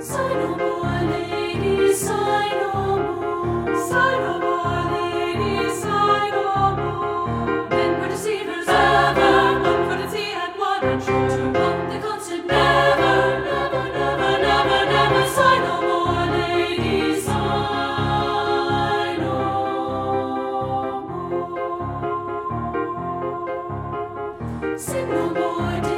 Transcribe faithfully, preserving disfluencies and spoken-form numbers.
Sigh no more, lady, sigh no more. Sigh no more, lady, sigh no more. Men were deceivers ever, one for the sea and one and shore. To one the constant never, never, never, never, never. Sigh no more, lady, sigh no more. Sing no more.